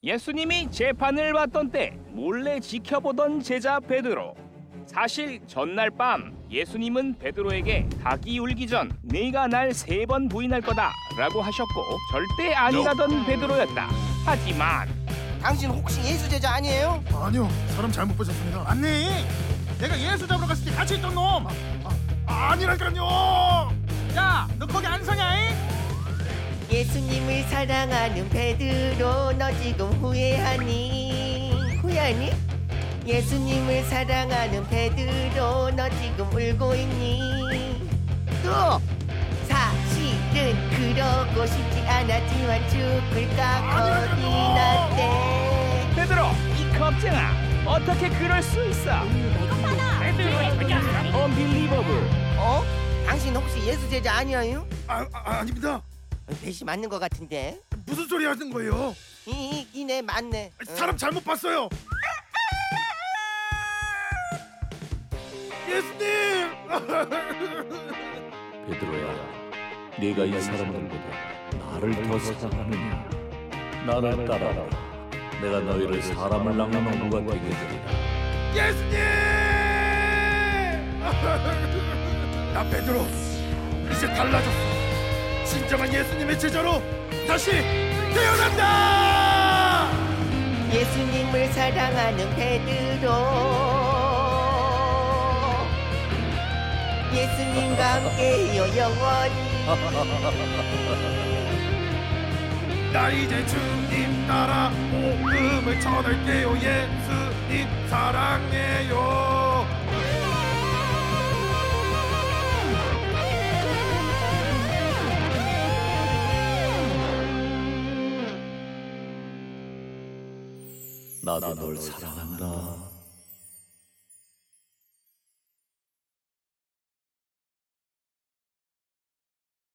예수님이 재판을 받던 때 몰래 지켜보던 제자 베드로. 사실 전날 밤 예수님은 베드로에게 닭이 울기 전 네가 날 3번 부인할 거다 라고 하셨고 절대 아니라던 베드로였다. 하지만 당신 혹시 예수 제자 아니에요? 아니요, 사람 잘못 보셨습니다. 맞네. 내가 예수 잡으러 갔을 때 같이 있던 놈. 아니라니까요. 야, 너 거기 안 서냐? 잉? 예수님을 사랑하는 베드로, 너 지금 후회하니? 후회하니? 예수님을 사랑하는 베드로, 너 지금 울고 있니? 또 사실은 그러고 싶지 않았지만 죽을까 겁이 났대. 베드로 이 겁쟁아 어떻게 그럴 수 있어? 베드로의 그냥 언빌리버블. 어? 당신 혹시 예수 제자 아니에요? 아닙니다. 배시 맞는 것 같은데. 무슨 소리 하는 거예요? 이네 맞네. 사람 잘못 봤어요. 예수님! 베드로야, 네가 이 사람들보다 나를 더 사랑하느냐? 나를 따라라. 내가 너희를 사람을 낚는 어부가 되게 되리라. 예수님! 나 베드로 이제 달라졌어. 진정한 예수님의 제자로 다시 태어난다. 예수님을 사랑하는 베드로, 예수님과 함께요 영원히. 나 이제 주님 따라 복음을 전할게요. 예수님 사랑해요. 나도 널 사랑한다.